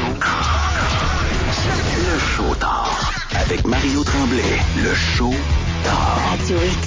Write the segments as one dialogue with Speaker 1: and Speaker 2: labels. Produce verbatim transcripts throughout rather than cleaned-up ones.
Speaker 1: show. Le show tard. Avec Mario Tremblay. Le show tard.
Speaker 2: Radio X.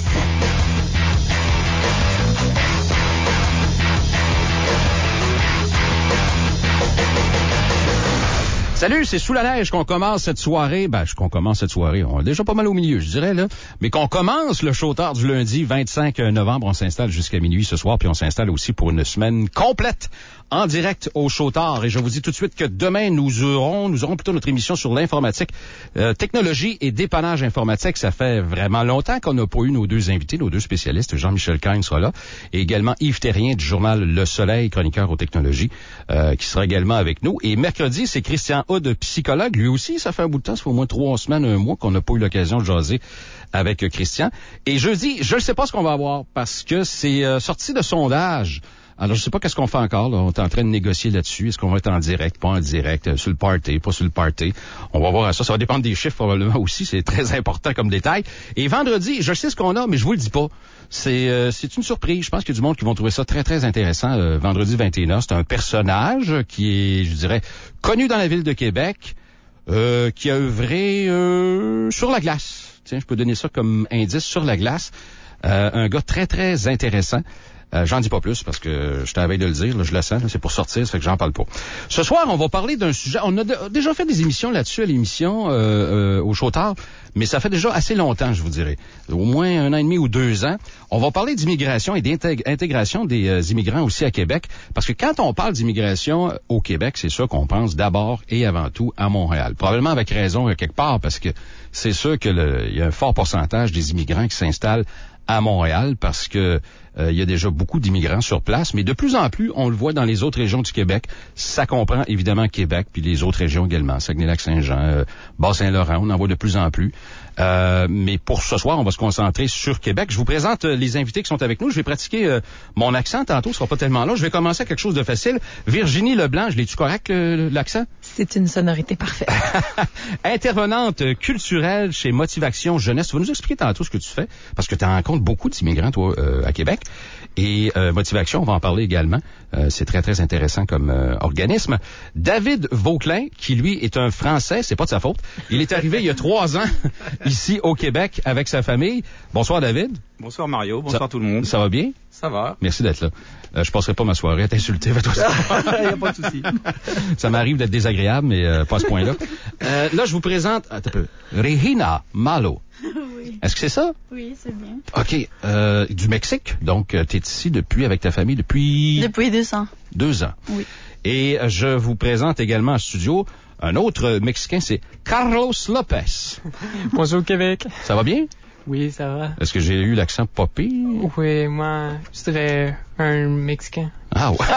Speaker 3: Salut, c'est Sous la neige qu'on commence cette soirée. Ben, qu'on commence cette soirée. On est déjà pas mal au milieu, je dirais, là. Mais qu'on commence le show tard du lundi vingt-cinq novembre. On s'installe jusqu'à minuit ce soir, puis on s'installe aussi pour une semaine complète en direct au show tard. Et je vous dis tout de suite que demain, nous aurons, nous aurons plutôt notre émission sur l'informatique, euh, technologie et dépannage informatique. Ça fait vraiment longtemps qu'on n'a pas eu nos deux invités, nos deux spécialistes. Jean-Michel Cagne sera là. Et également Yves Terrien du journal Le Soleil, chroniqueur aux technologies, euh, qui sera également avec nous. Et mercredi, c'est Christian Hood, psychologue. Lui aussi, ça fait un bout de temps, ça fait au moins trois semaines, un mois qu'on n'a pas eu l'occasion de jaser avec Christian. Et jeudi, je ne sais pas ce qu'on va avoir parce que c'est euh, sorti de sondage. Alors, je sais pas qu'est-ce qu'on fait encore, là. On est en train de négocier là-dessus. Est-ce qu'on va être en direct, pas en direct, euh, sur le party, pas sur le party? On va voir ça. Ça va dépendre des chiffres, probablement, aussi. C'est très important comme détail. Et vendredi, je sais ce qu'on a, mais je vous le dis pas. C'est, euh, c'est une surprise. Je pense qu'il y a du monde qui vont trouver ça très, très intéressant. Euh, vendredi vingt et une heures, c'est un personnage qui est, je dirais, connu dans la ville de Québec, euh, qui a œuvré euh, sur la glace. Tiens, je peux donner ça comme indice, sur la glace. Euh, un gars très, très intéressant. Euh, j'en dis pas plus parce que je t'avais de le dire, là, je le sens, là, c'est pour sortir, ça fait que j'en parle pas. Ce soir, on va parler d'un sujet, on a de, déjà fait des émissions là-dessus à l'émission, euh, euh, au show tard, mais ça fait déjà assez longtemps, je vous dirais, au moins un an et demi ou deux ans. On va parler d'immigration et d'intégration des euh, immigrants aussi à Québec, parce que quand on parle d'immigration au Québec, c'est sûr qu'on pense d'abord et avant tout à Montréal. Probablement avec raison quelque part, parce que c'est sûr que le, il y a un fort pourcentage des immigrants qui s'installent à Montréal parce que euh, il y a déjà beaucoup d'immigrants sur place, mais de plus en plus, on le voit dans les autres régions du Québec. Ça comprend évidemment Québec, puis les autres régions également, Saguenay-Lac-Saint-Jean, euh, Bas-Saint-Laurent, on en voit de plus en plus. Euh, mais pour ce soir, on va se concentrer sur Québec. Je vous présente euh, les invités qui sont avec nous. Je vais pratiquer euh, mon accent tantôt, ce sera pas tellement long. Je vais commencer à quelque chose de facile. Virginie Leblanc, je l'ai-tu correct, le, l'accent?
Speaker 4: C'est une sonorité parfaite.
Speaker 3: Intervenante culturelle chez Motivation Jeunesse. Tu vas nous expliquer tantôt ce que tu fais, parce que tu rencontres beaucoup d'immigrants, toi, euh, à Québec. Et euh, Motivation, on va en parler également. Euh, c'est très, très intéressant comme euh, organisme. David Vauclin, qui, lui, est un Français, c'est pas de sa faute. Il est arrivé il y a trois ans ici au Québec avec sa famille. Bonsoir, David.
Speaker 5: Bonsoir, Mario. Bonsoir,
Speaker 3: ça,
Speaker 5: tout le monde.
Speaker 3: Ça va bien?
Speaker 5: Ça va.
Speaker 3: Merci d'être là. Euh, je passerai pas ma soirée à t'insulter. Il
Speaker 5: n'y a pas de souci.
Speaker 3: Ça m'arrive d'être désagréable, mais euh, pas à ce point-là. Euh, là, je vous présente attends un peu, Regina Malo.
Speaker 6: Oui.
Speaker 3: Est-ce que c'est ça?
Speaker 6: Oui, c'est bien.
Speaker 3: OK. Euh, du Mexique. Donc, euh, tu es ici depuis, avec ta famille, depuis...
Speaker 6: Depuis deux ans.
Speaker 3: Deux ans.
Speaker 6: Oui.
Speaker 3: Et euh, je vous présente également en studio un autre Mexicain, c'est Carlos Lopez.
Speaker 7: Bonjour, Québec.
Speaker 3: Ça va bien?
Speaker 7: Oui, ça va.
Speaker 3: Est-ce que j'ai eu l'accent pas pire?
Speaker 7: Oui, moi, je dirais un Mexicain.
Speaker 3: Ah ouais.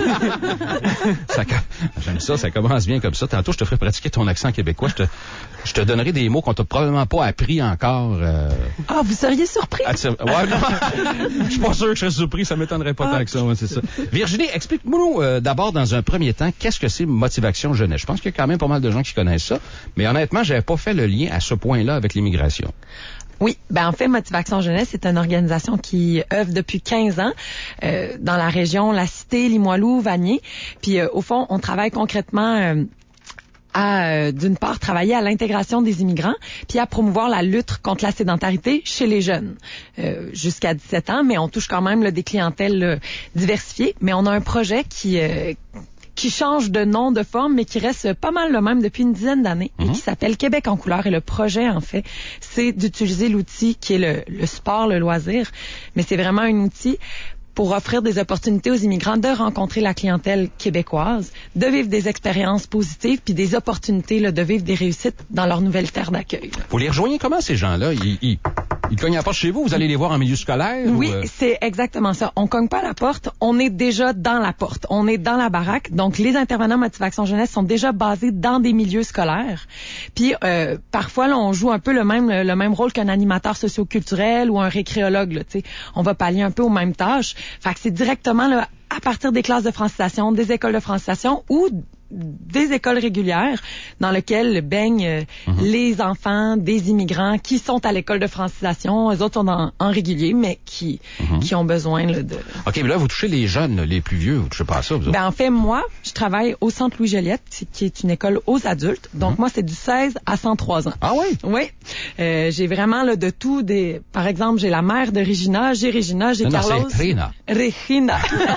Speaker 3: ça, j'aime ça, ça commence bien comme ça. Tantôt, je te ferai pratiquer ton accent québécois. Je te, je te donnerai des mots qu'on t'a probablement pas appris encore. Euh...
Speaker 4: Ah, vous seriez surpris?
Speaker 3: Ah, ouais, non. Je suis pas sûr que je serais surpris. Ça m'étonnerait pas ah, tant que ça. Ouais, c'est ça. Virginie, explique-nous euh, d'abord, dans un premier temps, qu'est-ce que c'est Motivation Jeunesse? Je pense qu'il y a quand même pas mal de gens qui connaissent ça. Mais honnêtement, j'avais pas fait le lien à ce point-là avec l'immigration.
Speaker 4: Oui, ben en fait, Motivation Jeunesse, c'est une organisation qui œuvre depuis quinze ans euh, dans la région La Cité, Limoilou, Vanier. Puis euh, au fond, on travaille concrètement euh, à, euh, d'une part, travailler à l'intégration des immigrants, puis à promouvoir la lutte contre la sédentarité chez les jeunes euh, jusqu'à dix-sept ans, mais on touche quand même là, des clientèles là, diversifiées. Mais on a un projet qui... Euh, qui change de nom, de forme, mais qui reste pas mal le même depuis une dizaine d'années mm-hmm. et qui s'appelle Québec en couleur. Et le projet, en fait, c'est d'utiliser l'outil qui est le, le sport, le loisir, mais c'est vraiment un outil pour offrir des opportunités aux immigrants de rencontrer la clientèle québécoise, de vivre des expériences positives, puis des opportunités là, de vivre des réussites dans leur nouvelle terre d'accueil.
Speaker 3: Vous les rejoignez comment, ces gens-là? Ils, ils, ils cognent à la porte chez vous? Vous allez les voir en milieu scolaire?
Speaker 4: Oui,
Speaker 3: ou euh...
Speaker 4: c'est exactement ça. On cogne pas à la porte, on est déjà dans la porte. On est dans la baraque. Donc, les intervenants Motivation Jeunesse sont déjà basés dans des milieux scolaires. Puis, euh, parfois, là, on joue un peu le même, le même rôle qu'un animateur socio-culturel ou un récréologue. Là, t'sais. On va pallier un peu aux mêmes tâches. Fait que c'est directement là, à partir des classes de francisation, des écoles de francisation ou des écoles régulières dans lesquelles baignent euh, mm-hmm. les enfants des immigrants qui sont à l'école de francisation. Eux autres sont en, en régulier, mais qui mm-hmm. qui ont besoin là, de...
Speaker 3: OK, mais là, vous touchez les jeunes, les plus vieux. Vous touchez pas à ça, vous autres?
Speaker 4: Ben, en fait, moi, je travaille au Centre Louis-Joliette, qui est une école aux adultes. Donc, mm-hmm. moi, c'est du seize à cent trois ans.
Speaker 3: Ah oui?
Speaker 4: Oui. Euh, j'ai vraiment là, de tout. Des... Par exemple, j'ai la mère de Regina, j'ai Regina, j'ai
Speaker 3: non,
Speaker 4: Carlos.
Speaker 3: Non, c'est Regina.
Speaker 4: Regina.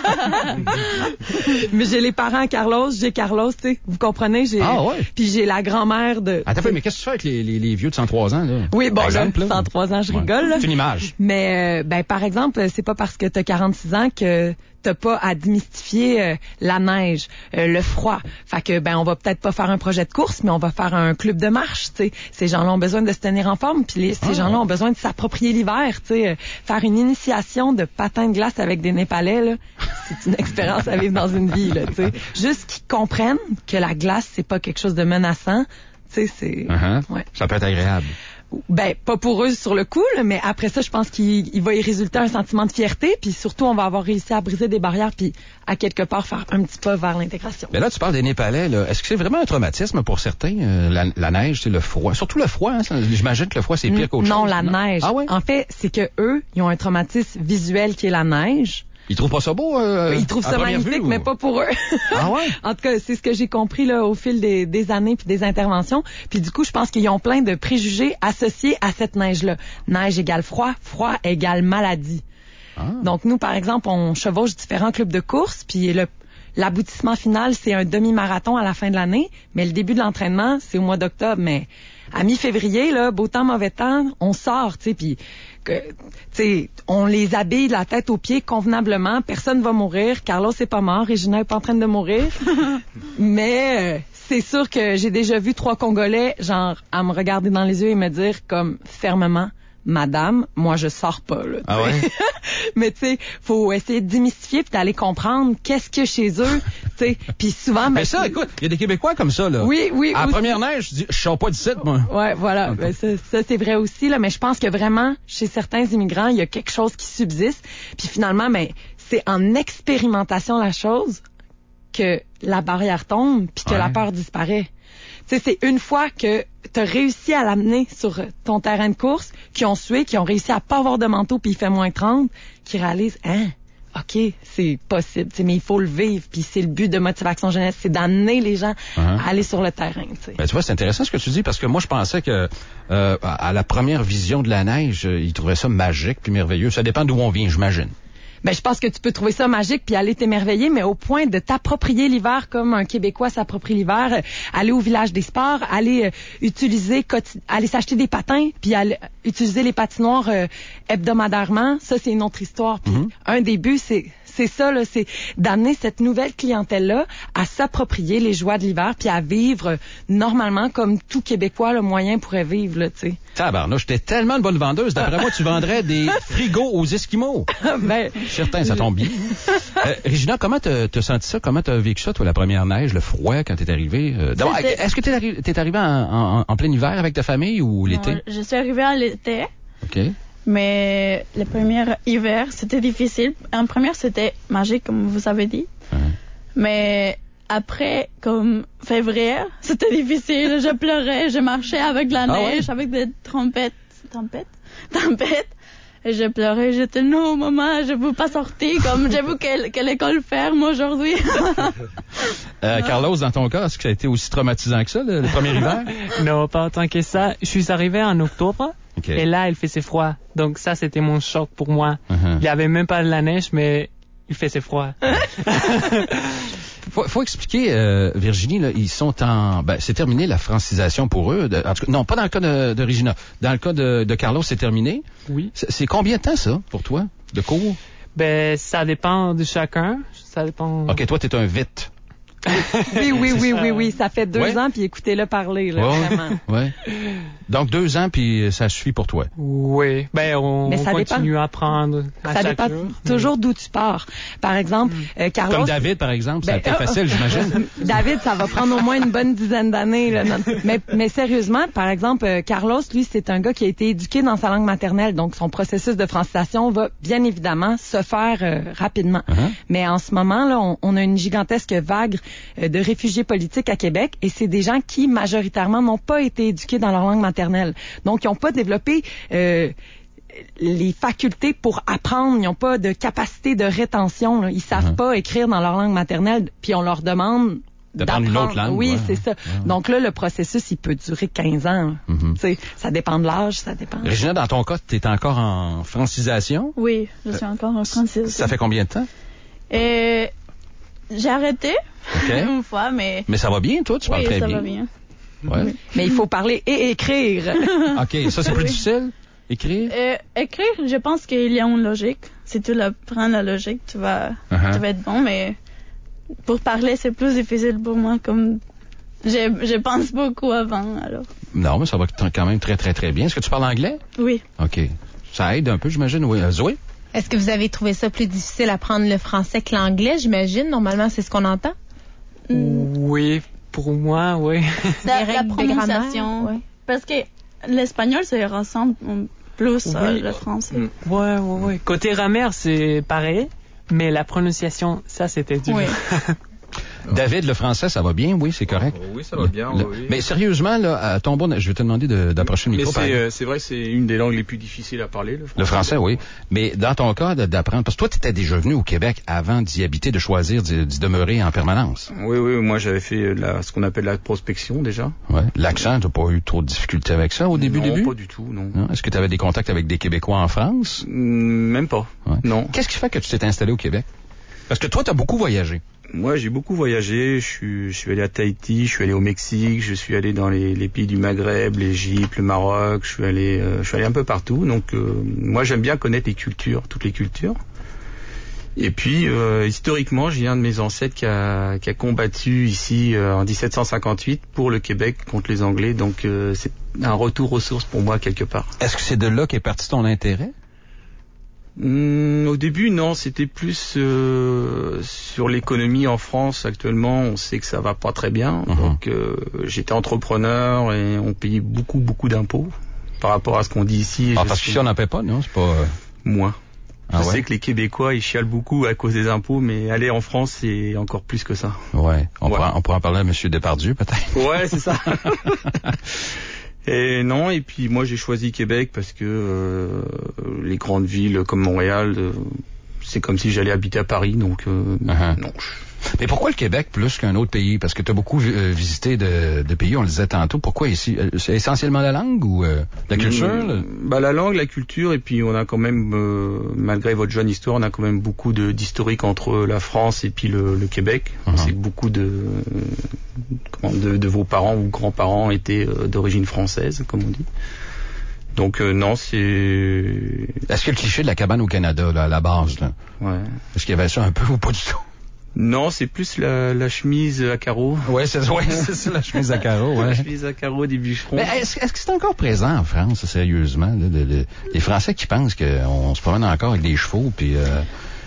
Speaker 4: Mais j'ai les parents Carlos, j'ai Carlos, tu sais. Vous comprenez? J'ai...
Speaker 3: Ah ouais?
Speaker 4: Puis j'ai la grand-mère de...
Speaker 3: Attends, mais qu'est-ce que tu fais avec les, les, les vieux de cent trois ans, là?
Speaker 4: Oui, bon,
Speaker 3: par exemple,
Speaker 4: là, cent trois ans, je rigole.
Speaker 3: Ouais. C'est une image.
Speaker 4: Mais, euh, ben, par exemple, c'est pas parce que t'as quarante-six ans que t'as pas à démystifier euh, la neige, euh, le froid. Fait que, ben, on va peut-être pas faire un projet de course, mais on va faire un club de marche, tu sais. Ces gens-là ont besoin de se tenir en forme, puis les, ces ah. gens-là ont besoin de s'approprier l'hiver, tu sais. Euh, faire une initiation de patin de glace avec des Népalais, là, c'est une expérience à vivre dans une vie, là, tu sais. Juste qu'ils comprennent que la glace, c'est pas quelque chose de menaçant, tu sais, c'est...
Speaker 3: Uh-huh.
Speaker 4: Ouais.
Speaker 3: Ça peut être agréable.
Speaker 4: Ben, pas pour eux sur le coup, là, mais après ça, je pense qu'il il va y résulter un sentiment de fierté, puis surtout, on va avoir réussi à briser des barrières, puis à quelque part faire un petit pas vers l'intégration.
Speaker 3: Mais là, tu parles des Népalais, là. Est-ce que c'est vraiment un traumatisme pour certains, euh, la, la neige, c'est le froid? Surtout le froid, hein, j'imagine que le froid, c'est pire qu'autre
Speaker 4: non,
Speaker 3: chose.
Speaker 4: La non, la neige.
Speaker 3: Ah ouais?
Speaker 4: En fait, c'est que eux, ils ont un traumatisme visuel qui est la neige.
Speaker 3: Ils trouvent pas ça beau? Euh,
Speaker 4: Ils trouvent ça magnifique, vue, mais ou... pas pour eux.
Speaker 3: Ah ouais?
Speaker 4: En tout cas, c'est ce que j'ai compris là au fil des, des années puis des interventions. Puis du coup, je pense qu'ils ont plein de préjugés associés à cette neige-là. Neige égale froid, froid égale maladie. Ah. Donc nous, par exemple, on chevauche différents clubs de course, puis le l'aboutissement final, c'est un demi-marathon à la fin de l'année, mais le début de l'entraînement, c'est au mois d'octobre. Mais à mi-février, là, beau temps, mauvais temps, on sort, tu sais, puis que, tu sais, on les habille de la tête aux pieds convenablement. Personne va mourir. Carlos est pas mort. Regina est pas en train de mourir. Mais euh, c'est sûr que j'ai déjà vu trois Congolais, genre, à me regarder dans les yeux et me dire comme fermement, Madame, moi je sors pas là.
Speaker 3: Ah ouais?
Speaker 4: Mais tu sais, faut essayer de démystifier puis d'aller comprendre qu'est-ce qu'il y a chez eux, tu sais. Puis souvent, ben,
Speaker 3: mais ça, écoute, il y a des Québécois comme ça là.
Speaker 4: Oui, oui.
Speaker 3: À la
Speaker 4: aussi.
Speaker 3: première neige, je dis, je sors pas d'ici, moi.
Speaker 4: Ouais, voilà. Okay. Ben, ça, ça c'est vrai aussi là. Mais je pense que vraiment, chez certains immigrants, il y a quelque chose qui subsiste. Puis finalement, ben, c'est en expérimentation la chose que la barrière tombe puis que ouais. la peur disparaît. Tu sais, c'est une fois que tu as réussi à l'amener sur ton terrain de course, qui ont sué, qui ont réussi à pas avoir de manteau puis il fait moins trente, qui réalisent, hein, OK, c'est possible, mais il faut le vivre. Puis c'est le but de Motivation Jeunesse, c'est d'amener les gens uh-huh. à aller sur le terrain. T'sais.
Speaker 3: Ben, tu vois, c'est intéressant ce que tu dis, parce que moi, je pensais que euh, à la première vision de la neige, ils trouvaient ça magique puis merveilleux. Ça dépend d'où on vient, j'imagine.
Speaker 4: Ben, je pense que tu peux trouver ça magique puis aller t'émerveiller, mais au point de t'approprier l'hiver comme un Québécois s'approprie l'hiver, euh, aller au village des sports, aller euh, utiliser, quotid- aller s'acheter des patins, puis aller utiliser les patinoires euh, hebdomadairement, ça c'est une autre histoire. Puis mm-hmm. un des buts, c'est c'est ça là, c'est d'amener cette nouvelle clientèle-là à s'approprier les joies de l'hiver puis à vivre normalement comme tout Québécois le moyen pourrait vivre là, tu sais.
Speaker 3: Tabarnouche, j'étais tellement une bonne vendeuse. D'après moi, tu vendrais des frigos aux Esquimaux.
Speaker 4: Ben,
Speaker 3: certains, ça tombe bien. Euh, Regina, comment t'as, t'as senti ça? Comment t'as vécu ça, toi, la première neige, le froid, quand t'es arrivée? Euh, d'abord, est-ce que t'es, arri- t'es arrivée en, en, en plein hiver avec ta famille ou l'été?
Speaker 2: Non, je suis arrivée à l'été.
Speaker 3: OK.
Speaker 2: Mais le premier hiver, c'était difficile. En première, c'était magique, comme vous avez dit. Ouais. Mais après, comme février, c'était difficile. Je pleurais, je marchais avec la neige, ah ouais? avec des trompettes. Trompettes? Trompettes. Et je pleurais, j'étais non, maman, je ne veux pas sortir, comme j'ai vu que, que l'école ferme aujourd'hui.
Speaker 3: euh, Carlos, dans ton cas, est-ce que ça a été aussi traumatisant que ça, le, le premier hiver?
Speaker 7: Non, pas autant que ça. Je suis arrivé en octobre. Okay. Et là, il faisait froid. Donc ça, c'était mon choc pour moi. Uh-huh. Il n'y avait même pas de la neige, mais il faisait froid.
Speaker 3: faut, faut expliquer, euh, Virginie, là, ils sont en... Ben, c'est terminé la francisation pour eux. De, en tout cas, non, pas dans le cas de, de Regina. Dans le cas de, de Carlos, c'est terminé.
Speaker 7: Oui.
Speaker 3: C'est, c'est combien de temps, ça, pour toi, de cours?
Speaker 7: Ben, ça dépend de chacun. Ça dépend...
Speaker 3: OK, toi, t'es un vite.
Speaker 4: oui, oui, oui, oui, oui. Ça fait deux ouais. ans, puis écoutez-le parler, là,
Speaker 3: ouais,
Speaker 4: vraiment.
Speaker 3: Ouais. Donc, deux ans, puis ça suffit pour toi.
Speaker 7: Oui. Ben, on, on continue dépend. à apprendre à
Speaker 4: ça
Speaker 7: chaque
Speaker 4: dépend
Speaker 7: jour.
Speaker 4: toujours d'où tu pars. Par exemple, mm. euh, Carlos...
Speaker 3: Comme David, par exemple, ben, ça a été euh, facile, j'imagine.
Speaker 4: David, ça va prendre au moins une bonne dizaine d'années. Là, mais, mais sérieusement, par exemple, euh, Carlos, lui, c'est un gars qui a été éduqué dans sa langue maternelle, donc son processus de francisation va bien évidemment se faire euh, rapidement. Uh-huh. Mais en ce moment, là, on, on a une gigantesque vague euh, de réfugiés politiques à Québec et c'est des gens qui, majoritairement, n'ont pas été éduqués dans leur langue maternelle. Donc, ils n'ont pas développé euh, les facultés pour apprendre. Ils n'ont pas de capacité de rétention. Là. Ils savent mm-hmm. pas écrire dans leur langue maternelle, puis on leur demande
Speaker 3: d'apprendre une autre langue.
Speaker 4: Oui,
Speaker 3: ouais.
Speaker 4: c'est ça. Ouais. Donc là, le processus, il peut durer quinze ans. Mm-hmm. Tu sais, ça dépend de l'âge, ça dépend.
Speaker 3: Régina, dans ton cas, tu es encore en francisation?
Speaker 2: Oui, je suis encore en francisation.
Speaker 3: Ça fait combien de temps?
Speaker 2: Et j'ai arrêté
Speaker 3: okay.
Speaker 2: une fois, mais...
Speaker 3: Mais ça va bien, toi? Tu parles
Speaker 2: oui,
Speaker 3: très
Speaker 2: ça
Speaker 3: bien.
Speaker 2: va bien.
Speaker 3: Ouais.
Speaker 4: Oui. Mais il faut parler et écrire.
Speaker 3: OK, ça, c'est plus difficile? Écrire?
Speaker 2: Euh, écrire, je pense qu'il y a une logique. Si tu apprends la logique, tu vas, uh-huh. tu vas être bon, mais pour parler, c'est plus difficile pour moi, comme je, je pense beaucoup avant, alors.
Speaker 3: Non, mais ça va quand même très, très, très bien. Est-ce que tu parles anglais?
Speaker 2: Oui.
Speaker 3: OK. Ça aide un peu, j'imagine. Oui. Euh, Zoé?
Speaker 6: Est-ce que vous avez trouvé ça plus difficile apprendre le français que l'anglais, j'imagine? Normalement, c'est ce qu'on entend?
Speaker 7: Mm. Oui, pour moi, oui.
Speaker 2: La, la prononciation. Ouais. Parce que l'espagnol, ça ressemble plus oui. à le français.
Speaker 7: Mm. Ouais, ouais, ouais. Côté grammaire, c'est pareil, mais la prononciation, ça, c'était dur.
Speaker 2: Oui.
Speaker 3: David, le français, ça va bien? Oui, c'est correct?
Speaker 5: Oh, oui, ça va bien,
Speaker 3: le,
Speaker 5: oui.
Speaker 3: Mais sérieusement, là, à ton bon, je vais te demander de, d'approcher le micro.
Speaker 5: Mais c'est, euh, c'est vrai que c'est une des langues les plus difficiles à parler, le français.
Speaker 3: Le français, oui. Mais dans ton cas, d'apprendre, parce que toi, tu étais déjà venu au Québec avant d'y habiter, de choisir d'y, d'y demeurer en permanence.
Speaker 5: Oui, oui, moi, j'avais fait la, ce qu'on appelle la prospection, déjà.
Speaker 3: Ouais. L'accent, t'as pas eu trop de difficultés avec ça au début,
Speaker 5: non,
Speaker 3: début?
Speaker 5: Non, pas du tout, non.
Speaker 3: non. Est-ce que tu avais des contacts avec des Québécois en France?
Speaker 5: Mmh, même pas. Ouais. Non.
Speaker 3: Qu'est-ce qui fait que tu t'es installé au Québec? Parce que toi, t'as beaucoup voyagé.
Speaker 5: Moi, j'ai beaucoup voyagé. Je suis, je suis allé à Tahiti, je suis allé au Mexique, je suis allé dans les, les pays du Maghreb, l'Égypte, le Maroc. Je suis allé, euh, je suis allé un peu partout. Donc, euh, moi, j'aime bien connaître les cultures, toutes les cultures. Et puis, euh, historiquement, j'ai un de mes ancêtres qui a, qui a combattu ici euh, en dix-sept cent cinquante-huit pour le Québec contre les Anglais. Donc, euh, c'est un retour aux sources pour moi quelque part.
Speaker 3: Est-ce que c'est de là qu'est parti ton intérêt?
Speaker 5: Mmh, au début, non, c'était plus euh, sur l'économie en France. Actuellement, on sait que ça va pas très bien. Uh-huh. Donc, euh, j'étais entrepreneur et on payait beaucoup, beaucoup d'impôts par rapport à ce qu'on dit ici.
Speaker 3: Ah, parce que si on n'en paie pas, non, c'est pas... Euh...
Speaker 5: Moins.
Speaker 3: Ah,
Speaker 5: je
Speaker 3: ouais?
Speaker 5: sais que les Québécois, ils chialent beaucoup à cause des impôts, mais aller en France, c'est encore plus que ça.
Speaker 3: Ouais. On,
Speaker 5: ouais.
Speaker 3: Pourra, on pourra en parler à M. Depardieu, peut-être.
Speaker 5: Ouais, c'est ça. Et non, et puis moi j'ai choisi Québec parce que euh, les grandes villes comme Montréal, euh, c'est comme si j'allais habiter à Paris, donc euh, uh-huh. non.
Speaker 3: Mais pourquoi le Québec plus qu'un autre pays? Parce que tu as beaucoup euh, visité de, de pays, on le disait tantôt. Pourquoi ici? C'est essentiellement la langue ou euh, la culture?
Speaker 5: Mmh, bah la langue, la culture, et puis on a quand même, euh, malgré votre jeune histoire, on a quand même beaucoup de, d'historique entre la France et puis le, le Québec. Uh-huh. C'est beaucoup de, comment, de, de vos parents ou grands-parents étaient euh, d'origine française, comme on dit. Donc euh, non, c'est...
Speaker 3: Est-ce que le cliché de la cabane au Canada, là, à la base, là?
Speaker 5: Ouais.
Speaker 3: Est-ce qu'il y avait ça un peu ou pas du tout?
Speaker 5: Non, c'est plus la, la chemise à carreaux.
Speaker 3: Ouais, c'est, ouais, c'est ça, la chemise à carreaux. Ouais.
Speaker 5: La chemise à carreaux des bûcherons.
Speaker 3: Mais est-ce, est-ce que c'est encore présent en France, sérieusement? Là, de, de, les Français qui pensent qu'on se promène encore avec des chevaux, puis... Euh,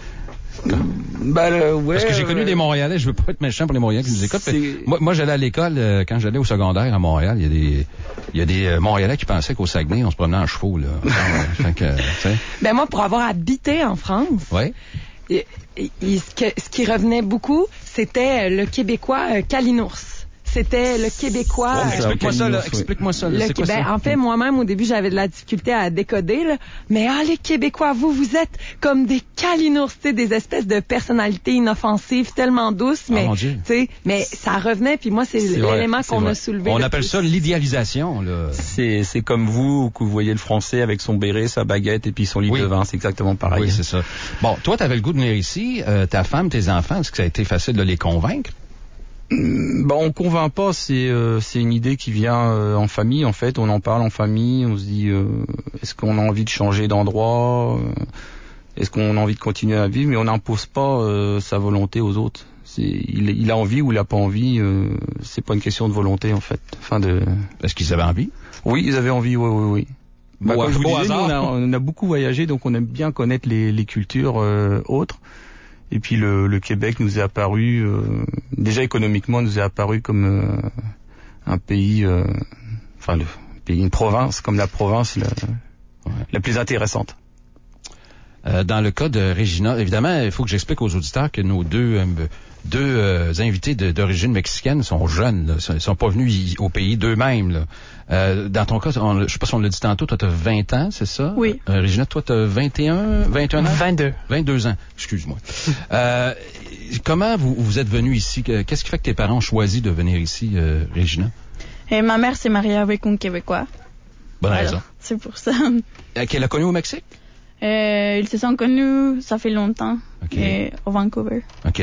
Speaker 5: bah, le, ouais,
Speaker 3: Parce que j'ai connu
Speaker 5: ouais.
Speaker 3: des Montréalais, je veux pas être méchant pour les Montréalais qui nous écoutent. Moi, moi, j'allais à l'école, euh, quand j'allais au secondaire à Montréal, il y a des, il y a des euh, Montréalais qui pensaient qu'au Saguenay, on se promenait en chevaux, là. Fait que,
Speaker 4: ben moi, pour avoir habité en France...
Speaker 3: Ouais.
Speaker 4: Et, et, et ce, que, ce qui revenait beaucoup, c'était le Québécois euh, Calinours. C'était le Québécois...
Speaker 3: Oh, explique-moi ça, là. Explique-moi ça. Là.
Speaker 4: Le,
Speaker 3: c'est quoi
Speaker 4: ben,
Speaker 3: ça?
Speaker 4: En fait, moi-même, au début, j'avais de la difficulté à décoder, là. Mais ah, les Québécois, vous, vous êtes comme des Calinours, tu sais, des espèces de personnalités inoffensives, tellement douces, mais,
Speaker 3: oh,
Speaker 4: tu sais, mais ça revenait, puis moi, c'est, c'est l'élément
Speaker 3: vrai,
Speaker 4: qu'on
Speaker 3: vrai.
Speaker 4: a soulevé.
Speaker 3: On appelle
Speaker 4: plus.
Speaker 3: ça l'idéalisation, là.
Speaker 5: C'est, c'est comme vous, que vous voyez le Français avec son béret, sa baguette et puis son livre
Speaker 3: oui.
Speaker 5: de vin, c'est exactement pareil.
Speaker 3: Oui, c'est ça. Bon, toi, t'avais le goût de venir ici, euh, ta femme, tes enfants, est-ce que ça a été facile de les convaincre?
Speaker 5: Bah, on convainc pas, c'est euh, c'est une idée qui vient euh, en famille en fait, on en parle en famille, on se dit euh, est-ce qu'on a envie de changer d'endroit, euh, est-ce qu'on a envie de continuer à vivre, mais on n'impose pas euh, sa volonté aux autres. C'est il, il a envie ou il a pas envie, euh, c'est pas une question de volonté en fait. Enfin de
Speaker 3: Est-ce qu'ils avaient envie?
Speaker 5: Oui, ils avaient envie, oui oui oui. Bah,
Speaker 3: bon,
Speaker 5: comme je vous disais,
Speaker 3: hasard.
Speaker 5: nous, on, a, on a beaucoup voyagé, donc on aime bien connaître les, les cultures euh, autres. Et puis le, le Québec nous est apparu, euh, déjà économiquement, nous est apparu comme euh, un pays, euh, enfin le pays, une province, comme la province la, ouais. la plus intéressante.
Speaker 3: Euh, dans le cas de Regina, évidemment, il faut que j'explique aux auditeurs que nos deux euh, deux euh, invités de, d'origine mexicaine sont jeunes, là, sont, sont pas venus y, au pays d'eux-mêmes. Là. Euh, dans ton cas, on, je sais pas si on l'a dit tantôt, toi, tu as vingt ans, c'est ça?
Speaker 2: Oui.
Speaker 3: Euh, Regina, toi, tu as vingt et un, vingt et un ans?
Speaker 7: vingt-deux.
Speaker 3: vingt-deux ans, excuse-moi. euh, comment vous, vous êtes venu ici? Qu'est-ce qui fait que tes parents ont choisi de venir ici, euh, Regina?
Speaker 2: Et ma mère s'est mariée avec un Québécois.
Speaker 3: Bonne
Speaker 2: Alors,
Speaker 3: raison.
Speaker 2: c'est pour ça.
Speaker 3: Euh, qu'elle a connu au Mexique?
Speaker 2: Euh, ils se sont connus, ça fait longtemps,
Speaker 3: OK.
Speaker 2: et au Vancouver.
Speaker 3: OK.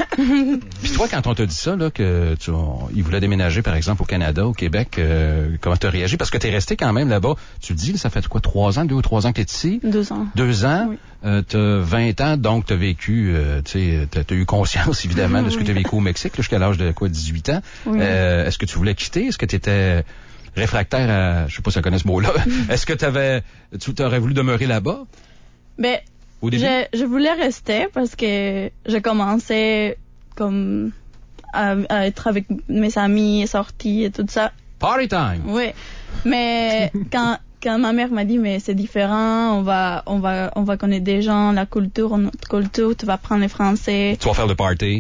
Speaker 3: Puis toi, quand on t'a dit ça, là, que tu, on, ils voulaient déménager, par exemple, au Canada, au Québec, euh, comment t'as réagi? Parce que t'es resté quand même là-bas. Tu le dis, ça fait quoi, trois ans, deux ou trois ans que t'es ici?
Speaker 2: Deux ans.
Speaker 3: Deux ans.
Speaker 2: Oui.
Speaker 3: Euh, t'as vingt ans, donc t'as vécu, euh, tu sais, t'as, t'as eu conscience, évidemment, de ce que t'as vécu au Mexique, là, jusqu'à l'âge de quoi, dix-huit ans.
Speaker 2: Oui.
Speaker 3: Euh, est-ce que tu voulais quitter? Est-ce que t'étais réfractaire à, je sais pas si ça connaît ce mot-là. Est-ce que t'avais, tu t'aurais voulu demeurer là-bas?
Speaker 2: Ben,
Speaker 3: Au début?
Speaker 2: je, je voulais rester parce que je commençais comme à, à être avec mes amis, sorties et tout ça.
Speaker 3: Party time!
Speaker 2: Oui. Mais quand, quand ma mère m'a dit, mais c'est différent, on va, on va, on va connaître des gens, la culture, notre culture, tu vas apprendre le français.
Speaker 3: Tu vas faire le party.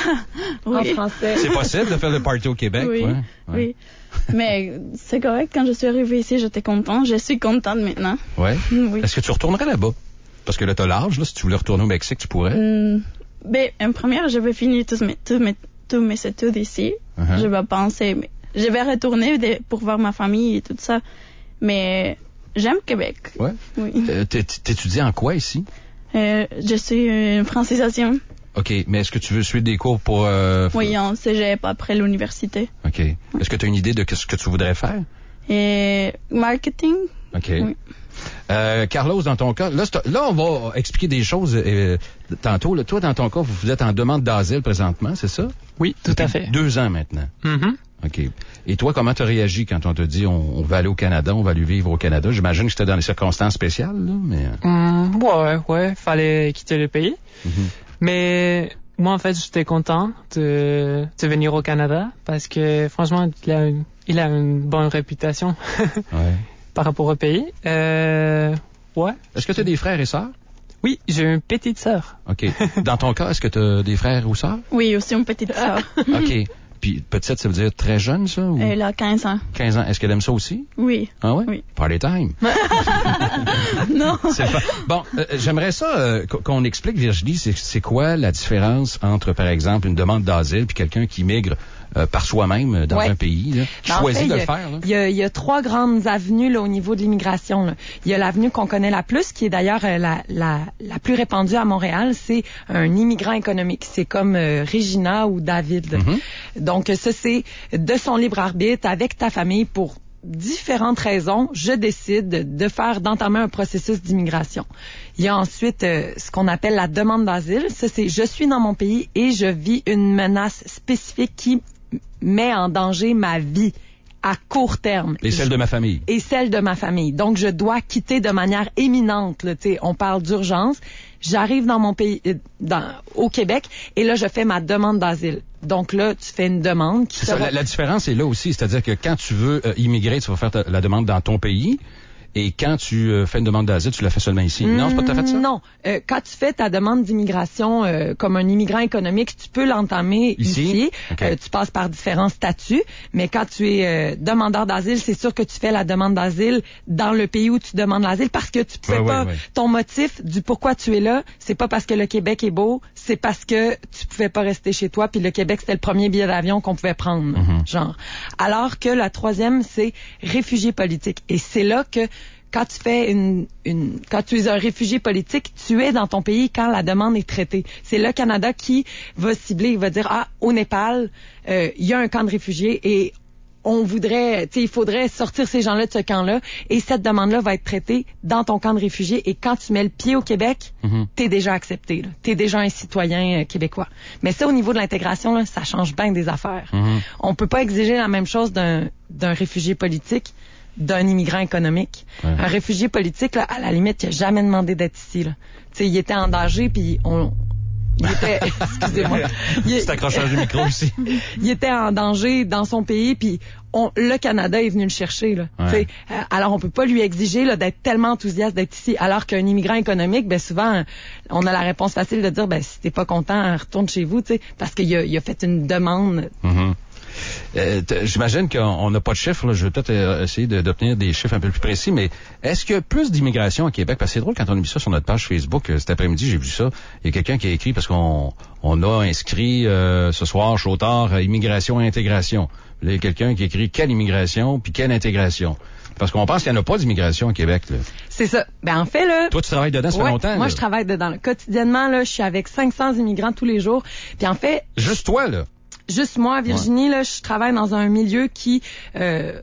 Speaker 2: Oui.
Speaker 4: En français.
Speaker 3: C'est possible de faire le party au Québec?
Speaker 2: Oui,
Speaker 3: ouais, ouais.
Speaker 2: oui. Mais c'est correct, quand je suis arrivée ici, j'étais contente. Je suis contente maintenant.
Speaker 3: Ouais.
Speaker 2: Oui.
Speaker 3: Est-ce que tu retournerais là-bas? Parce que là, t'as l'âge, là. Si tu voulais retourner au Mexique, tu pourrais.
Speaker 2: Mm, ben, en première, je vais finir tous mes, tous mes, tous mes études ici.
Speaker 3: Uh-huh.
Speaker 2: Je vais penser, mais je vais retourner de- pour voir ma famille et tout ça. Mais j'aime Québec.
Speaker 3: Ouais.
Speaker 2: Oui.
Speaker 3: Euh, t'é- t'étudies en quoi ici?
Speaker 2: Euh, je suis une francisation.
Speaker 3: OK. Mais est-ce que tu veux suivre des cours pour... Euh,
Speaker 2: Oui, en cégep après l'université.
Speaker 3: OK. Est-ce que tu as une idée de ce que tu voudrais faire?
Speaker 2: Et marketing.
Speaker 3: OK.
Speaker 2: Oui.
Speaker 3: Euh, Carlos, dans ton cas, là, c'est- là, on va expliquer des choses euh, tantôt. Là. Toi, dans ton cas, vous, vous êtes en demande d'asile présentement, c'est ça?
Speaker 7: Oui, tout à fait.
Speaker 3: Deux ans maintenant.
Speaker 7: Mhm.
Speaker 3: OK. Et toi, comment tu as réagi quand on te dit on, on va aller au Canada, on va aller vivre au Canada? J'imagine que c'était dans des circonstances spéciales, là, mais...
Speaker 7: Mm, ouais, ouais, fallait quitter le pays.
Speaker 3: Mhm.
Speaker 7: Mais moi, en fait, j'étais content de, de venir au Canada parce que, franchement, il a une, il a une bonne réputation
Speaker 3: Ouais.
Speaker 7: par rapport au pays. Euh, ouais.
Speaker 3: Est-ce que tu as des frères et sœurs?
Speaker 7: Oui, j'ai une petite sœur.
Speaker 3: OK. Dans ton cas, est-ce que tu as des frères ou sœurs?
Speaker 2: Oui, aussi une petite sœur.
Speaker 3: OK. Puis petite, ça veut dire très jeune, ça? Ou
Speaker 2: Elle a quinze ans.
Speaker 3: quinze ans. Est-ce qu'elle aime ça aussi?
Speaker 2: Oui.
Speaker 3: Ah ouais?
Speaker 2: Oui.
Speaker 3: Party time.
Speaker 2: Non.
Speaker 3: C'est le fun. Bon, euh, j'aimerais ça euh, qu'on explique, Virginie, c'est, c'est quoi la différence entre, par exemple, une demande d'asile puis quelqu'un qui migre euh, par soi-même dans
Speaker 4: Ouais.
Speaker 3: un pays, là, qui
Speaker 4: Ben, en
Speaker 3: choisit
Speaker 4: fait,
Speaker 3: de
Speaker 4: il
Speaker 3: le
Speaker 4: y a-
Speaker 3: faire. Là.
Speaker 4: Il y, a, il y a trois grandes avenues là, au niveau de l'immigration. Là. Il y a l'avenue qu'on connaît la plus, qui est d'ailleurs euh, la, la, la plus répandue à Montréal, c'est un immigrant économique. C'est comme euh, Regina ou David. là.
Speaker 3: Mm-hmm.
Speaker 4: Donc ça, c'est de son libre arbitre, avec ta famille, pour différentes raisons, je décide de faire, d'entamer un processus d'immigration. Il y a ensuite euh, ce qu'on appelle la demande d'asile. Ça, c'est je suis dans mon pays et je vis une menace spécifique qui met en danger ma vie à court terme.
Speaker 3: Et celle de ma famille.
Speaker 4: Et celle de ma famille. Donc, je dois quitter de manière éminente. Là, t'sais, on parle d'urgence. J'arrive dans mon pays, euh, dans, au Québec, et là, je fais ma demande d'asile. Donc là, tu fais une demande qui
Speaker 3: C'est ça,
Speaker 4: sera...
Speaker 3: la, la différence est là aussi, c'est-à-dire que quand tu veux euh, immigrer, tu vas faire ta- la demande dans ton pays, et quand tu euh, fais une demande d'asile, tu la fais seulement ici. Non, c'est pas tout à fait ça?
Speaker 4: Non. Euh, quand tu fais ta demande d'immigration euh, comme un immigrant économique, tu peux l'entamer
Speaker 3: Ici?
Speaker 4: ici.
Speaker 3: OK.
Speaker 4: Euh, tu passes par différents statuts. Mais quand tu es euh, demandeur d'asile, c'est sûr que tu fais la demande d'asile dans le pays où tu demandes l'asile parce que tu ne pouvais
Speaker 3: Ouais,
Speaker 4: pas...
Speaker 3: ouais, ouais.
Speaker 4: Ton motif du pourquoi tu es là, c'est pas parce que le Québec est beau, c'est parce que tu pouvais pas rester chez toi, puis le Québec, c'était le premier billet d'avion qu'on pouvait prendre.
Speaker 3: Mhm.
Speaker 4: Genre. Alors que la troisième, c'est réfugié politique. Et c'est là que quand tu fais une, une, quand tu es un réfugié politique, tu es dans ton pays quand la demande est traitée. C'est le Canada qui va cibler, il va dire, ah, au Népal, euh, il y a un camp de réfugiés et on voudrait, tu sais, il faudrait sortir ces gens-là de ce camp-là et cette demande-là va être traitée dans ton camp de réfugiés et quand tu mets le pied au Québec,
Speaker 3: Mhm.
Speaker 4: t'es déjà accepté, là. T'es déjà un citoyen euh, québécois. Mais ça, au niveau de l'intégration, là, ça change bien des affaires.
Speaker 3: Mhm.
Speaker 4: On peut pas exiger la même chose d'un, d'un réfugié politique d'un immigrant économique.
Speaker 3: Ouais.
Speaker 4: Un réfugié politique, là, à la limite, il a jamais demandé d'être ici. Là. Tu sais, il était en danger, puis on, Il était, excusez-moi. Il,
Speaker 3: C'est accrochage du micro aussi.
Speaker 4: Il était en danger dans son pays, puis on, le Canada est venu le chercher. Là. Ouais. Euh, alors, on peut pas lui exiger là, d'être tellement enthousiaste d'être ici. Alors qu'un immigrant économique, ben souvent, on a la réponse facile de dire, ben si t'es pas content, retourne chez vous, t'sais, parce qu'il a, il a fait une demande.
Speaker 3: Mm-hmm. Euh, j'imagine qu'on n'a pas de chiffres. Là. Je vais peut-être euh, essayer de, d'obtenir des chiffres un peu plus précis, mais est-ce qu'il y a plus d'immigration au Québec? Parce que c'est drôle, quand on a mis ça sur notre page Facebook, euh, cet après-midi, j'ai vu ça. Il y a quelqu'un qui a écrit, parce qu'on on a inscrit euh, ce soir, chaud tard, euh, immigration et intégration. Là, il y a quelqu'un qui a écrit quelle immigration, puis quelle intégration. Parce qu'on pense qu'il n'y en a pas d'immigration au Québec. Là.
Speaker 4: C'est ça. Ben en fait, là...
Speaker 3: Toi, tu travailles dedans, ça
Speaker 4: ouais,
Speaker 3: fait longtemps.
Speaker 4: Moi,
Speaker 3: là.
Speaker 4: je travaille dedans. Là. Quotidiennement, là, je suis avec cinq cents immigrants tous les jours. Puis en fait...
Speaker 3: Juste toi, là?
Speaker 4: Juste moi, Virginie, ouais. là, je travaille dans un milieu qui euh,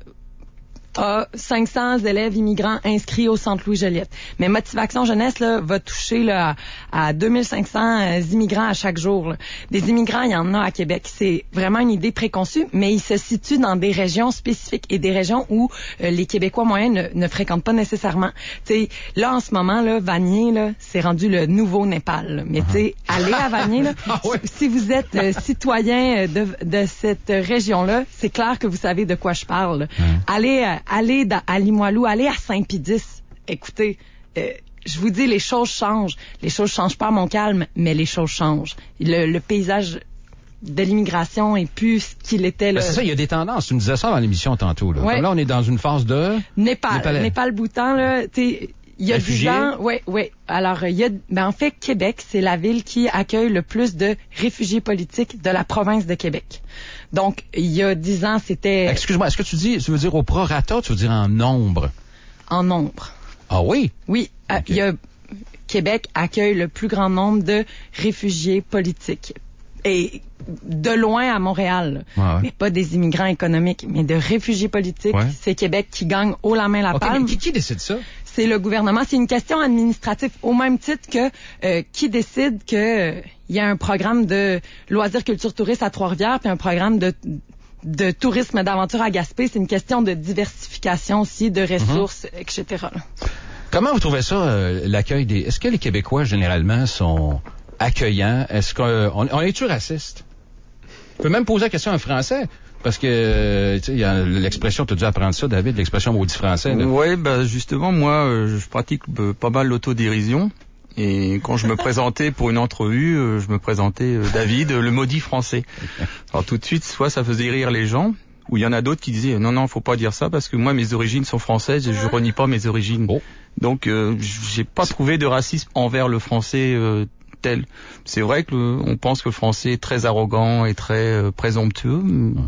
Speaker 4: a cinq cents élèves immigrants inscrits au Centre Louis-Joliette. Mais Motivation Jeunesse là, va toucher là, à, à deux mille cinq cents euh, immigrants à chaque jour. Là. Des immigrants, il y en a à Québec. C'est vraiment une idée préconçue, mais ils se situent dans des régions spécifiques et des régions où euh, les Québécois moyens ne, ne fréquentent pas nécessairement. T'sais, là, en ce moment, là, Vanier, là, c'est rendu le nouveau Népal. Là. Mais tu sais, allez à Vanier, là, ah ouais. si vous êtes euh, citoyen de, de cette région-là, c'est clair que vous savez de quoi je parle. Là. Hum. Allez euh, Allez à Limoilou, allez à Saint-Pédis. Écoutez, euh, je vous dis, les choses changent. Les choses changent pas à Montcalm, mais les choses changent. Le, le paysage de l'immigration est plus ce qu'il était. Là.
Speaker 3: Ben c'est ça, il y a des tendances. Tu nous disais ça dans l'émission tantôt. Là, ouais. Comme là on est dans une phase de...
Speaker 4: Népal. Népal-Bhoutan, là, tu il y a dix ans, oui, oui. Alors, il y a, ben en fait, Québec, c'est la ville qui accueille le plus de réfugiés politiques de la province de Québec. Donc, il y a dix ans, c'était...
Speaker 3: Excuse-moi, est-ce que tu dis, tu veux dire au prorata, tu veux dire en nombre?
Speaker 4: En nombre.
Speaker 3: Ah oui?
Speaker 4: Oui. Okay. Euh, il y a, Québec accueille le plus grand nombre de réfugiés politiques. Et de loin à Montréal, ouais, ouais. mais pas des immigrants économiques, mais de réfugiés politiques. Ouais. C'est Québec qui gagne haut la main la
Speaker 3: okay,
Speaker 4: palme.
Speaker 3: Mais qui, qui décide ça?
Speaker 4: C'est le gouvernement. C'est une question administrative, au même titre que euh, qui décide que euh, y a un programme de loisirs culture tourisme à Trois-Rivières puis un programme de de tourisme d'aventure à Gaspé. C'est une question de diversification aussi, de ressources, mm-hmm. et cetera.
Speaker 3: Comment vous trouvez ça, euh, l'accueil des... Est-ce que les Québécois, généralement, sont accueillants? Est-ce qu'on on est-tu raciste? On peut même poser la question en français. Parce que, tu sais, il y a l'expression, tu as dû apprendre ça, David, l'expression maudit français.
Speaker 5: Oui, ben justement, moi, je pratique pas mal l'autodérision. Et quand je me présentais pour une entrevue, je me présentais David, le maudit français. Alors tout de suite, soit ça faisait rire les gens, ou il y en a d'autres qui disaient non, non, faut pas dire ça, parce que moi, mes origines sont françaises et je renie pas mes origines. Oh. Donc, euh, j'ai pas trouvé de racisme envers le français euh, tel. C'est vrai que le, on pense que le français est très arrogant et très euh, présomptueux.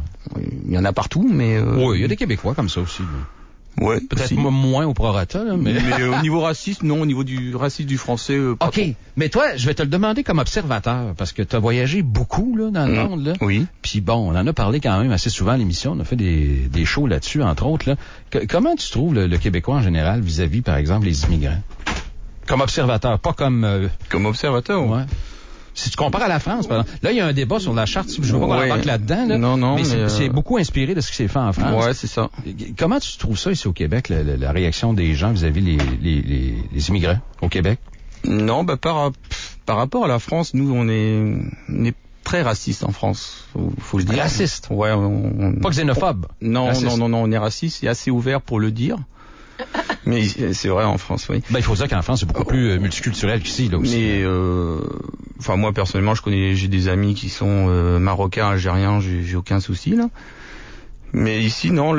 Speaker 5: Il y en a partout, mais... Euh...
Speaker 3: Oui, il y a des Québécois comme ça aussi.
Speaker 5: Ouais,
Speaker 3: peut-être
Speaker 5: aussi.
Speaker 3: moins au prorata, là, mais...
Speaker 5: mais euh, au niveau racisme, non, au niveau du racisme du français... Euh, pas
Speaker 3: OK,
Speaker 5: trop.
Speaker 3: Mais toi, je vais te le demander comme observateur, parce que tu as voyagé beaucoup là dans le mmh. monde. Là.
Speaker 5: Oui.
Speaker 3: Puis bon, on en a parlé quand même assez souvent à l'émission, on a fait des, des shows là-dessus, entre autres. Là. Que, comment tu trouves le, le Québécois en général vis-à-vis, par exemple, les immigrants? Comme observateur, pas comme... Euh...
Speaker 5: Comme observateur, ouais.
Speaker 3: Si tu compares à la France, par exemple, là, il y a un débat sur la charte, je ne veux pas qu'on embarque là-dedans, là,
Speaker 5: non, non,
Speaker 3: mais, mais c'est,
Speaker 5: euh...
Speaker 3: c'est beaucoup inspiré de ce qui s'est fait en France.
Speaker 5: Ouais, c'est ça.
Speaker 3: Comment tu trouves ça ici au Québec, la, la, la réaction des gens vis-à-vis les, les, les, les immigrants au Québec?
Speaker 5: Non, bah, par, par rapport à la France, nous, on est, on est très raciste en France, faut, faut le dire.
Speaker 3: Raciste?
Speaker 5: Ouais. On, on...
Speaker 3: Pas xénophobe?
Speaker 5: Non,
Speaker 3: raciste.
Speaker 5: non, non, non, on est raciste et assez ouvert pour le dire. Mais c'est vrai en France, oui.
Speaker 3: Ben il faut dire qu'en France c'est beaucoup plus euh, multiculturel qu'ici, là aussi.
Speaker 5: Mais euh, enfin moi personnellement, je connais, j'ai des amis qui sont euh, marocains, algériens, j'ai, j'ai aucun souci là. Mais ici non,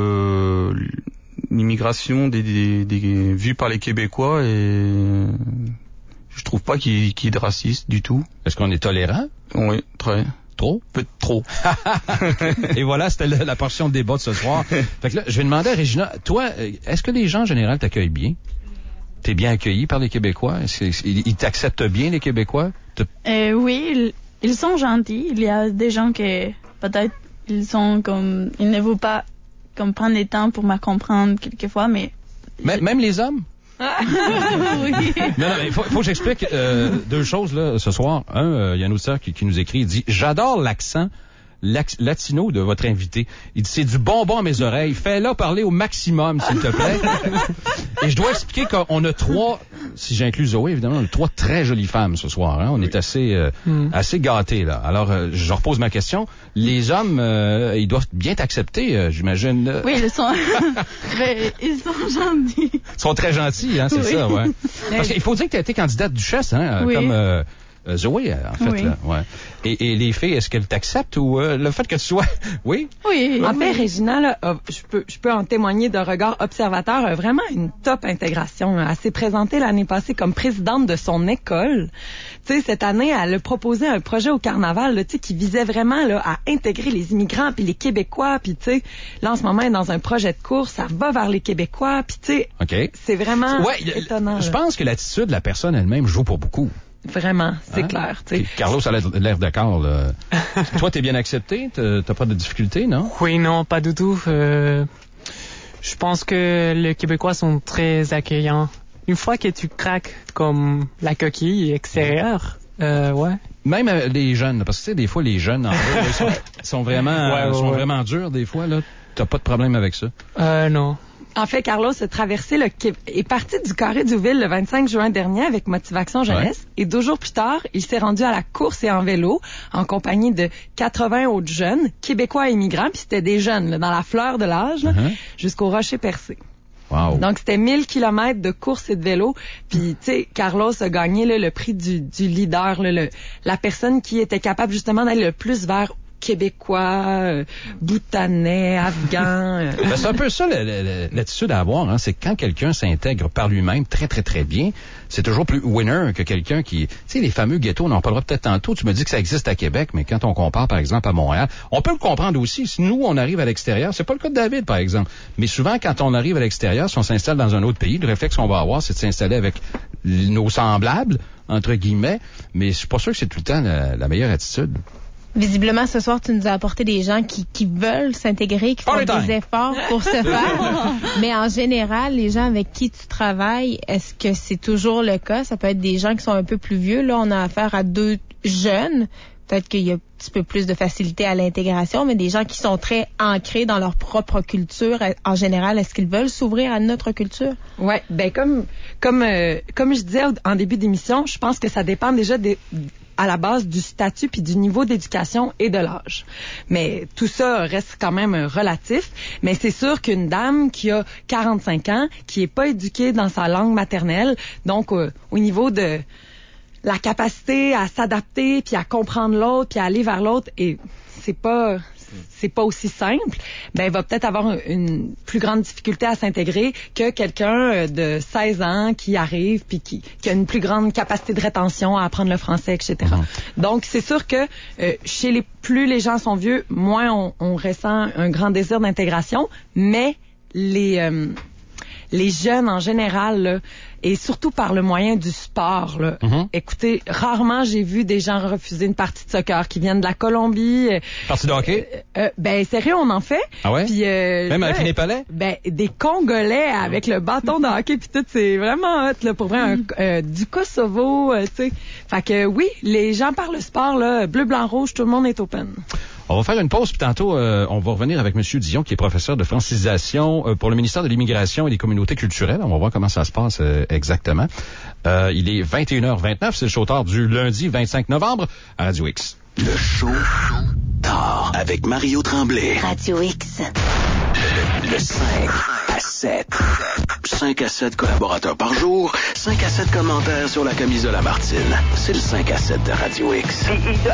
Speaker 5: le l'immigration des, des, des vue par les Québécois et je trouve pas qu'il, qu'il y ait de racisme du tout.
Speaker 3: Est-ce qu'on est tolérant?
Speaker 5: Oui, très.
Speaker 3: Trop?
Speaker 5: Peu trop.
Speaker 3: Et voilà, c'était la, la portion de débat de ce soir. Fait que là, je vais demander à Régina, toi, est-ce que les gens en général t'accueillent bien? T'es bien accueilli par les Québécois? Est-ce qu'ils ils t'acceptent bien, les Québécois?
Speaker 2: Euh, oui, ils, ils sont gentils. Il y a des gens qui, peut-être, ils sont comme, ils ne veulent pas comme prendre le temps pour me comprendre quelquefois, mais...
Speaker 3: M- même les hommes?
Speaker 2: Oui.
Speaker 3: Non, non, mais il faut, faut que j'explique euh, deux choses là ce soir. Un, il euh, y a un auditeur qui, qui nous écrit, il dit « J'adore l'accent latino de votre invité. Il dit, c'est du bonbon à mes oreilles. Fais-la parler au maximum, s'il te plaît. Et je dois expliquer qu'on a trois, si j'inclus Zoé, évidemment, on a trois très jolies femmes ce soir. Hein? On oui. est assez, euh, mm. assez gâtés, là. Alors, euh, je repose ma question. Les hommes, euh, ils doivent bien t'accepter, euh, j'imagine.
Speaker 2: Oui, ils sont, ils sont gentils.
Speaker 3: Ils sont très gentils, hein, c'est oui. ça, ouais. Parce qu'il faut dire que tu as été candidate duchesse, hein, oui. comme... Euh, Euh, Zoé, en fait, oui. là, ouais. Et, et les filles, est-ce qu'elles t'acceptent ou euh, le fait que tu sois, oui?
Speaker 4: Oui. En fait, Régina, là, euh, je peux, je peux en témoigner d'un regard observateur, euh, vraiment une top intégration. Elle s'est présentée l'année passée comme présidente de son école. Tu sais, cette année, elle a proposé un projet au carnaval, là, tu sais, qui visait vraiment, là, à intégrer les immigrants puis les Québécois. Puis, tu sais, là, en ce moment, elle est dans un projet de course, ça va vers les Québécois. Puis, tu sais,
Speaker 3: okay.
Speaker 4: c'est vraiment
Speaker 3: ouais,
Speaker 4: étonnant.
Speaker 3: Je pense que l'attitude de la personne elle-même joue pour beaucoup.
Speaker 4: Vraiment, c'est
Speaker 3: hein?
Speaker 4: clair. T'sais.
Speaker 3: Carlos a l'air d'accord. Là. Toi, t'es bien accepté? T'as pas de difficultés, non?
Speaker 7: Oui, non, pas du tout. Euh, je pense que les Québécois sont très accueillants. Une fois que tu craques comme la coquille extérieure, euh, ouais.
Speaker 3: Même euh, les jeunes, parce que tu sais, des fois, les jeunes, en vrai, ils sont, sont vraiment, ouais, ouais, sont ouais. vraiment durs, des fois, là. T'as pas de problème avec ça?
Speaker 7: Euh, non.
Speaker 4: En fait, Carlos a traversé le est parti du Carré du Ville le vingt-cinq juin dernier avec Motivation Jeunesse ouais. et deux jours plus tard, il s'est rendu à la course et en vélo en compagnie de quatre-vingts autres jeunes, Québécois et immigrants, puis c'était des jeunes là, dans la fleur de l'âge, uh-huh. jusqu'au Rocher Percé.
Speaker 3: Wow.
Speaker 4: Donc, c'était mille kilomètres de course et de vélo. Puis, tu sais, Carlos a gagné là, le prix du, du leader, là, le, la personne qui était capable justement d'aller le plus vers Québécois, euh, Bhoutanais, Afghans. Euh.
Speaker 3: Ben, c'est un peu ça l'attitude à avoir, hein, c'est que quand quelqu'un s'intègre par lui-même très, très, très bien, c'est toujours plus winner que quelqu'un qui... Tu sais, les fameux ghettos, on en parlera peut-être tantôt, tu me dis que ça existe à Québec, mais quand on compare, par exemple, à Montréal, on peut le comprendre aussi. Si nous, on arrive à l'extérieur, c'est pas le cas de David, par exemple, mais souvent, quand on arrive à l'extérieur, si on s'installe dans un autre pays, le réflexe qu'on va avoir, c'est de s'installer avec nos semblables, entre guillemets, mais je suis pas sûr que c'est tout le temps la, la meilleure attitude.
Speaker 6: Visiblement, ce soir, tu nous as apporté des gens qui, qui veulent s'intégrer, qui font des efforts pour se faire. Mais en général, les gens avec qui tu travailles, est-ce que c'est toujours le cas? Ça peut être des gens qui sont un peu plus vieux. Là, on a affaire à deux jeunes. Peut-être qu'il y a un petit peu plus de facilité à l'intégration, mais des gens qui sont très ancrés dans leur propre culture. En général, est-ce qu'ils veulent s'ouvrir à notre culture?
Speaker 4: Ouais, ben comme comme euh, comme je disais en début d'émission, je pense que ça dépend déjà des à la base du statut puis du niveau d'éducation et de l'âge. Mais tout ça reste quand même relatif. Mais c'est sûr qu'une dame qui a quarante-cinq ans, qui est pas éduquée dans sa langue maternelle, donc euh, au niveau de la capacité à s'adapter puis à comprendre l'autre puis à aller vers l'autre, et c'est pas c'est pas aussi simple, ben, va peut-être avoir une plus grande difficulté à s'intégrer que quelqu'un de seize ans qui arrive puis qui, qui a une plus grande capacité de rétention à apprendre le français, et cetera. Mm-hmm. Donc, c'est sûr que euh, chez les plus les gens sont vieux, moins on, on ressent un grand désir d'intégration, mais les euh, les jeunes en général, là, et surtout par le moyen du sport, là. Mm-hmm. Écoutez, rarement j'ai vu des gens refuser une partie de soccer qui viennent de la Colombie.
Speaker 3: Partie de hockey?
Speaker 4: Euh, euh, ben, sérieux, on en fait.
Speaker 3: Ah ouais?
Speaker 4: Puis, euh,
Speaker 3: même avec les Népalais?
Speaker 4: Ben, des Congolais avec le bâton de hockey puis tout, c'est vraiment hot, là, pour vrai, un, euh, du Kosovo, euh, tu sais. Fait que oui, les gens par le sport, là, bleu, blanc, rouge, tout le monde est open.
Speaker 3: On va faire une pause, puis tantôt, euh, on va revenir avec M. Dion, qui est professeur de francisation euh, pour le ministère de l'Immigration et des Communautés culturelles. On va voir comment ça se passe euh, exactement. Euh, il est vingt et une heures vingt-neuf, c'est le show tard du lundi vingt-cinq novembre à Radio X.
Speaker 1: Le show tard avec Mario Tremblay.
Speaker 8: Radio X.
Speaker 1: Le, le cinq à sept. cinq à sept collaborateurs par jour, cinq à sept commentaires sur la camisole à Martine. C'est le cinq à sept de Radio X.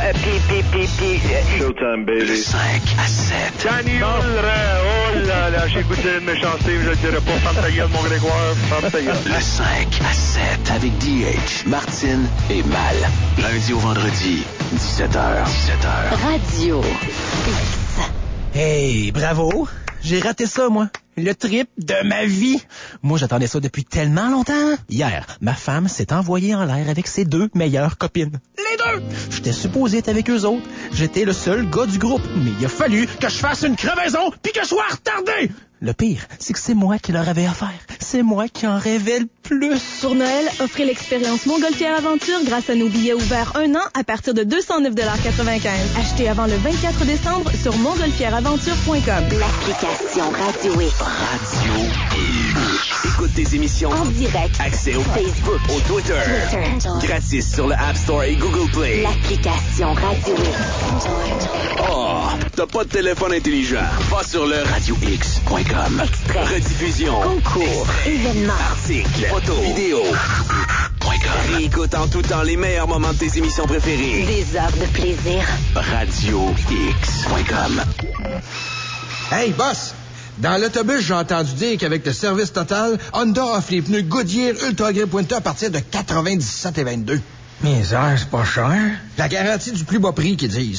Speaker 9: Showtime, baby.
Speaker 1: Le cinq à sept.
Speaker 9: Daniel, oh là là, j'ai goûté une méchanceté, je le dirais pas. Ferme ta gueule, mon Grégoire, ferme ta gueule.
Speaker 1: Le cinq à sept avec D H, Martine et Mal. Lundi au vendredi, dix-sept heures. dix-sept heures.
Speaker 8: Radio X.
Speaker 10: Hey, bravo! J'ai raté ça, moi. Le trip de ma vie. Moi, j'attendais ça depuis tellement longtemps. Hier, ma femme s'est envoyée en l'air avec ses deux meilleures copines. Les deux! J'étais supposé être avec eux autres. J'étais le seul gars du groupe. Mais il a fallu que je fasse une crevaison puis que je sois retardé. Le pire, c'est que c'est moi qui leur avais offert. C'est moi qui en rêvais le plus.
Speaker 11: Pour Noël, offrez l'expérience Montgolfière Aventure grâce à nos billets ouverts un an à partir de deux cent neuf dollars quatre-vingt-quinze. Achetez avant le vingt-quatre décembre sur montgolfière aventure point com.
Speaker 8: L'application Radio X.
Speaker 1: Radio X. Écoute tes émissions
Speaker 8: en direct.
Speaker 1: Accès au Facebook, au Twitter.
Speaker 8: Twitter.
Speaker 1: Gratis sur le App Store et Google Play.
Speaker 8: L'application Radio X.
Speaker 1: Oh, t'as pas de téléphone intelligent? Va sur le radio x point com.
Speaker 8: Extrait.
Speaker 1: Rediffusion.
Speaker 8: Concours. Événements.
Speaker 1: Articles. Photos. Vidéos. Réécoute en tout temps les meilleurs moments de tes émissions préférées.
Speaker 8: Des heures de plaisir.
Speaker 1: radio x point com.
Speaker 12: Hey, boss! Dans l'autobus, j'ai entendu dire qu'avec le service total, Honda offre les pneus Goodyear Ultra Grip Winter à partir de quatre-vingt-dix-sept et vingt-deux.
Speaker 13: Mais ça, c'est pas cher.
Speaker 12: La garantie du plus bas prix qu'ils disent.